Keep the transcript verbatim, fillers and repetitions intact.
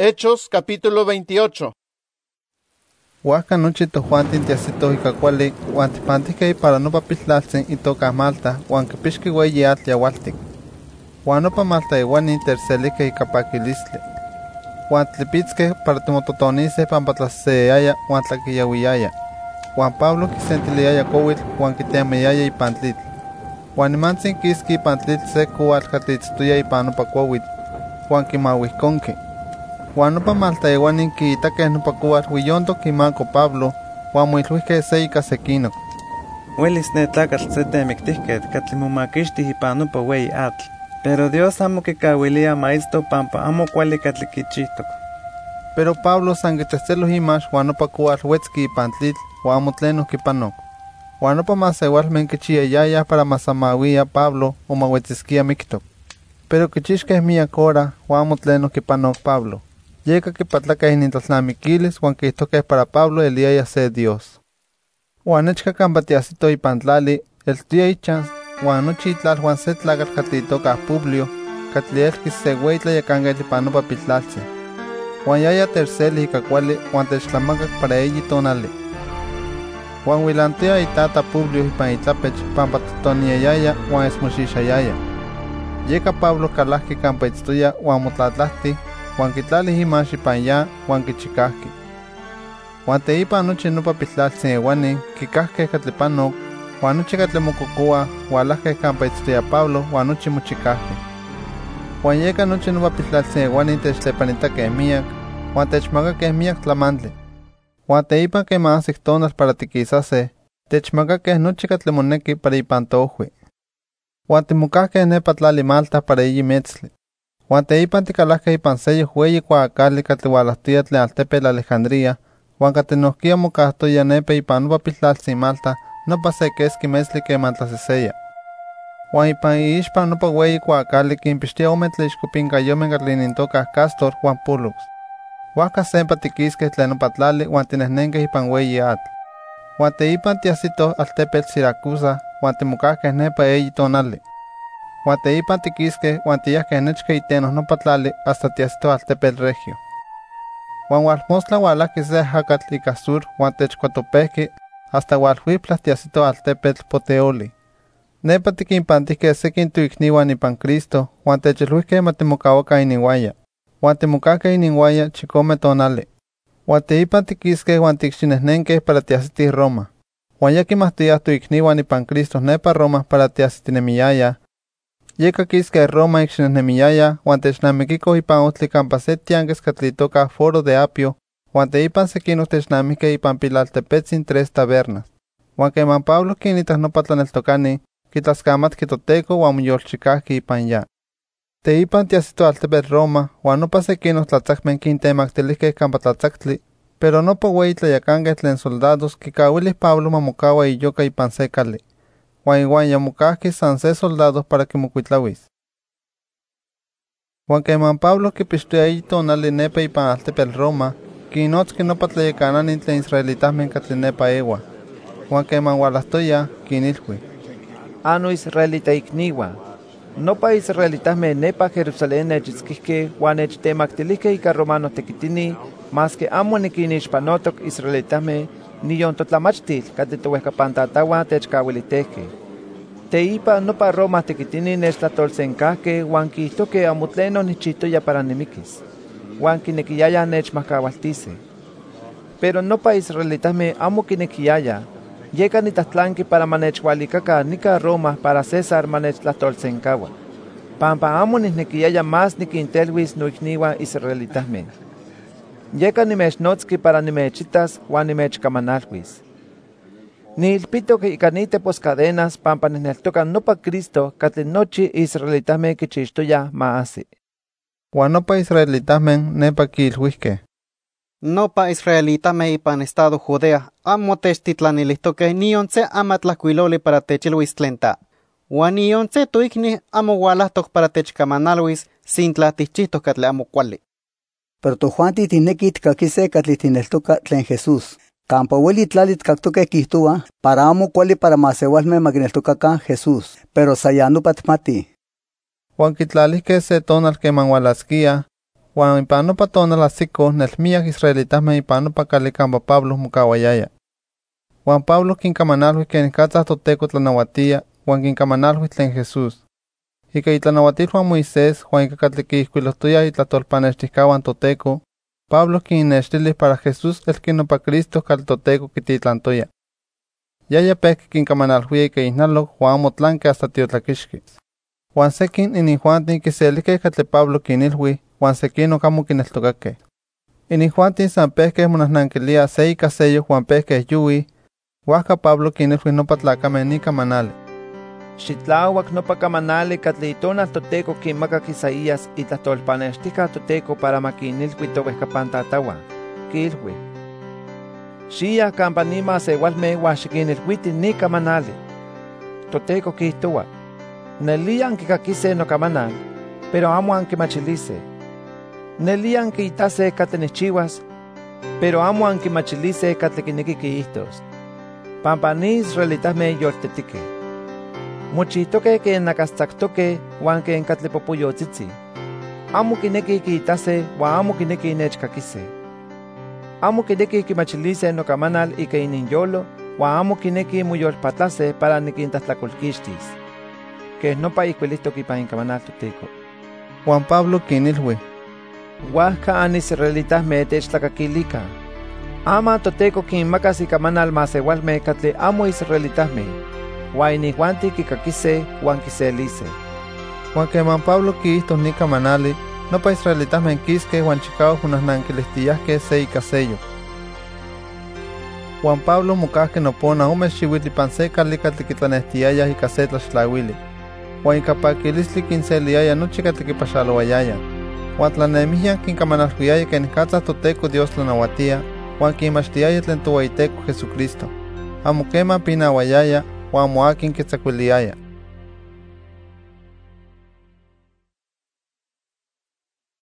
Hechos capítulo veintiocho. Huaca noche tojuantin tiasito ikakuali, huan tipantihkeh para nopa piltlaltzin itoka Malta, huan kipixki ueyi atl yaualtik. Huan nopa maltaeuanin terselikeh ika pakilistli. Huan tlipitzkeh para timototoniseh pampa tlaseseayaya huan tlakiyauiyaya. Huan Pablo kisentiliaya kowitl huan kitemayaya ipan tlitl. Huan nimantzin kiski ipan tlitl se kowatl katlitztoya ipan nopa kuawitl, huan kimauihkonki. Huan nopa maltaeuanin kiitakeh nopa kowatl uiyontok imako Pablo, huan moilhuihkeh se ika sekinok: Uelis ne tlakatl se temiktihketl katli momakixtih ipan nopa ueyi atl, pero Dios amo kikawilia maisto pampa amo kuali katli kichihtok. Pero Pablo san kitzehtzeloh imax huan nopa kowatl wetzki ipan tlitl huan amo tlenoj kipanok. Huan nopa maseualmen kichiyayayah para masamawia Pablo o mawetziskia miktok. Pero kichixkeh miak hora huan amo tlenoj kipanok Pablo. Yeka kipatlakeh inintlalnamikilis huan kihtokeh para Pablo eliaya se Dios. Huan nechka kampa tiasito ipan tlali, eltoya ichan, huan nochi itlal huan se tlakatl katli itoka Publio, katli elkis se ueyi tlayakanketl ipan nopa piltlaltzin. Huan yaya terselih ika kuali huan techtlamakak para eyi tonali. Huan huilantoya itata Publio ipan itlapech pampa totoniayaya huan esmoxixayaya. Yeka Pablo kalahki kampa itztoya huan motlatlahti, huan kitlalih imax ipan ya huan kichikahki. Huan teipan nochi nopa piltlaltzin euanin kikahkeh katli panok, huan nochi katli mokokoah hualahkeh kampa itztoya Pablo huan nochi mochikahkeh. Huan yeka nochi nopa piltlaltzin euanin techtlepanitakeh miak, huan techmakakeh miak tlamantli. Huan teipan kema ahsik tonal para tikisaseh, techmakakeh nochi katli moneki para ipan toojui. Huan timokahkeh nepa tlali Malta para eyi metztli. Huan teipan tikalahkeh ipan seyoh ueyi kuaakali katli hualahtoya tlen altepetl Alejandría, huan katli nohkia mokahtoya nepa ipan nopa piltlaltzin Malta nopa se keski metztli keman tlaseseya. Huan ipan iixpan nopa ueyi kuaakali kimpixtia ome tlaixkopinkayomeh katli inintokah Cástor huan Pólux. Huajka sempa tikiskeh tlen nopa tlali huan tinehnenkeh ipan ueyi atl. Huan teipan tiasitoh altepetl Siracusa huan timokahkeh nepa eyi tonali. Huan teipan tikiskeh huan tiyahkeh nechka itenoh nopa tlali hasta tiasitoh altepetl Regio. Huan hualmostla hualahki se ajakatl ika sur huan techkuatopehki hasta hualhuiplah tiasitoh altepetl Puteoli. Nepa tikinpantihkeh sekin toikniuan ipan Cristo huan techilhuihkeh ma timokawakan ininwaya. Huan timokahkeh ininwaya chikome tonali. Huan teipan tikiskeh huan tikxinehnenkeh para tiasitih Roma. Huan ya kimahtoyah toikniuan ipan Cristo nepa Roma para tiasitinemiyayah. Yeka kiskeh Roma ikxinehnemiyayah huan technamikikoh ipan ohtli kampa se tianquis katli itoka Foro de Apio, huan teipan sekinok technamikeh ipan pilaltepetzin Tres Tabernas. Huan keman Pablo kinitah nopa tlaneltokani, kitlaskamatki Toteco huan moyolchikahki ipan ya. Teipan tiasito altepetl Roma huan nopa sekinok tlatzakmen kintemaktilihkeh kampa tlatzaktli, pero nopa ueyi tlayakankeh tlen soldados kikawilih Pablo ma mokaua iyoka ipan se kali. Huan iuan yamokahki san se soldado para kimokuitlauis. Huan keman Pablo kipixtoya eyi tonali nepa ipan altepetl Roma, kinnotzki nopa tlayakananin tlen israelitahmen katli nepa ewa. Huan keman hualahtoya, kinilhui: Ano israelita ikniuan, nopa israelitahmen nepa Jerusalén nechitzkihkeh huan nechtemaktilihkeh ika romano tekitini, maski amo nikinixpanotok israelitahmen niyon totlamachtil katli towehkapantatauan techkawilitehkeh. Teipa nopa Roma tekitini nechtlatolsenkahkeh huan kihtokeh amo tlenon nichihtoya para nimikis, huan kinekiyayah nechmahkawaltiseh. Pero nopa israelitahmen amo kinekiyayah, yeka nitlahtlanki para ma nechhualikakan nika Roma para César ma nechtlatolsenkaua, pampa amo nihnekiyaya más nikintelhuis noikniuan israelitahmen. Yeka nimechnotzki para nimechitas huan nimechkamanalhuis. Niilpitok ika nitepos cadenas pampa nihneltoka nopa Cristo katli nochi israelitahmen kichixtoyah ma ahsi. Huan nopa israelitahmen nepa kiilhuihkeh: Nopa israelitahmen ipan estado Judea amo techtitlanilihtoqueh niyon se amatlahkuiloli para techilhuis tlen ta. Huan niyon se toikni amo hualahtok para techkamanalhuis sintla tichihtok katli amo kuali. Pero tojuanti tineki tikakiseh katli tineltoka tlen Jesús. Kampa ueli tlali tkaktoqueh kihtowa para amo kuali para maseualmen ma kineltokakan Jesús, pero sa ya nopa tmatih. Huan kitlalihkeh se tonal keman hualaskia, Juan ipan nopa tonalahsikoh nelmiak israelitasmeh ipan nopa kali campa Pablo mokawayaya. Juan Pablo kinkamanalhui kenikatza toTeko tlanawatia, Juan kinkamanalhui tlen Jesús. Ika itlanawatil Juan Moisés, Juan ika katli kiihkuilohtoya itlatolpanextihkawan toTeko, Pablo kinnextilih para Jesús el kinopa Cristo kal toTeko kititlantoya. Yaya pehki kinkamanalhuia ika ihnalok Juan motlanke hasta tiotlakixki. Juan sekin inijuantin kiselikeh katli Pablo kinilhui, Juan sekin okamo kineltokakeh. Inijuantin san pehkeh monahnankilia se ika seyo Juan pehkeh yuwi, huajka Pablo kinilhui nopa tlakameh ni kamanali. Xitlauac nopa kamanali katli itonal toTeko kinmakak Isaías itlahtolpanextihka toTeko para makinilhui towehkapan tatahuan. Kilhui: Xiyah kampa ni masewalmeh uan xikinilhuiti ni kamanali. toTeko kihtoua: Nelia ankikakiseh nokamanal, pero amo ankimachilise. Nelia ankiitaseh katli nichiuas, pero amo ankimachilise katli kineki kiihtos. Pampa ni israelitasmeh yoltetikeh. Mochihtoqueh ken nakastzactoqueh huan ken katli popoyotzitzi. Amo kineki kiitaseh huan amo kineki nechkakiseh. Amo kineki kimachilise nokamanal ika ininyolo huan amo kineki moyolpatlaseh para nikintlahtlakolkixtis. Keh nopa ihkuilihtok ipan inkamanal toTeko. Juan Pablo kinilhui: Huajka anisraelitasmeh techtlakakilikan. Ama toTeko kinmakas ikamanal masewalmeh katli amo israelitasmeh, huan inijuanti kikakiseh huan kiseliseh. Juan keman Pablo kiihtos ni kamanali, nopa israelitasmeh kiskeh huan chikauak monahnankilishtiyahkeh se ika seyo. Juan Pablo mokahkeh nopona ome xiuitl ipan se kali katli kitlanehtiyayah ika se tlaxtlauili, huan ika pakilistli kinseliaya nochi katli kipaxalouayayah. Juan tlanemihyah kinkamanalhuiyaya kenikatza toTeko Dios tlanawatia, Juan kinmachtiyaya tlen towaiteko Jesucristo. Amo keman pinawayaya, huan amo akin kitzakuiliaya.